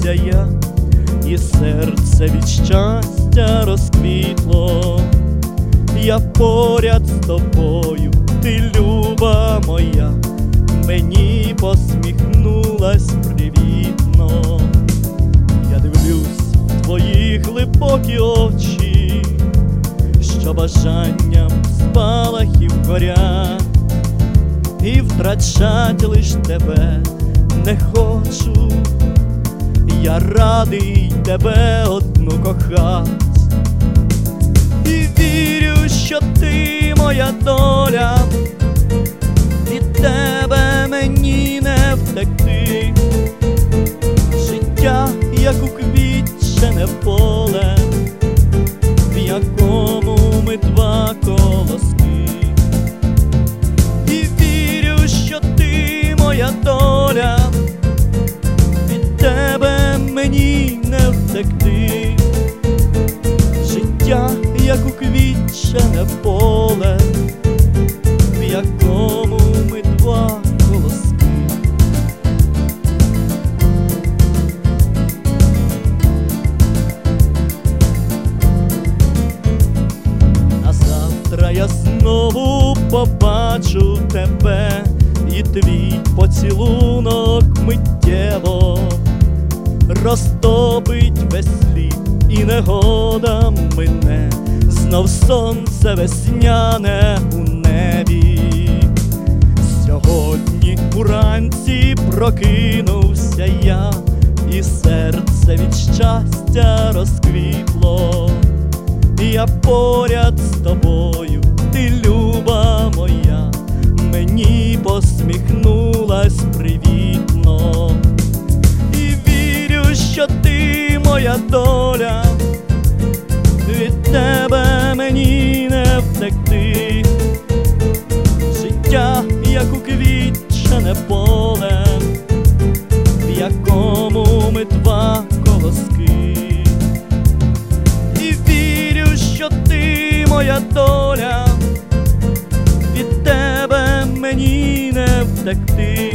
посміхнувся я, і серце від щастя розквітло. Я поряд з тобою, ти люба моя, мені посміхнулась привітно. Я дивлюсь в твої глибокі очі, що бажанням спалахів горять, і втрачать лиш тебе не хочу. Я радий тебе одну кохать, і вірю, що ти моя доля, від тебе мені не втекти. Життя, як уквітчене поле, в якому ми два колоски. І вірю, що ти моя доля, від тебе мені не втекти. Життя, як уквітчене поле, в якому ми два колоски. А завтра я знову побачу тебе, і твій поцілунок миттєво розтопить весь світ, і негода мине, знов сонце весняне у небі. Сьогодні уранці прокинувся я, і серце від щастя розквітло. Я поряд з тобою, ти люба моя, мені посміхнулась привітно. І вірю, що ти моя доля, від тебе мені не втекти. Життя, як уквітчене поле, в якому ми два колоски. І вірю, що ти моя доля, від тебе мені не втекти.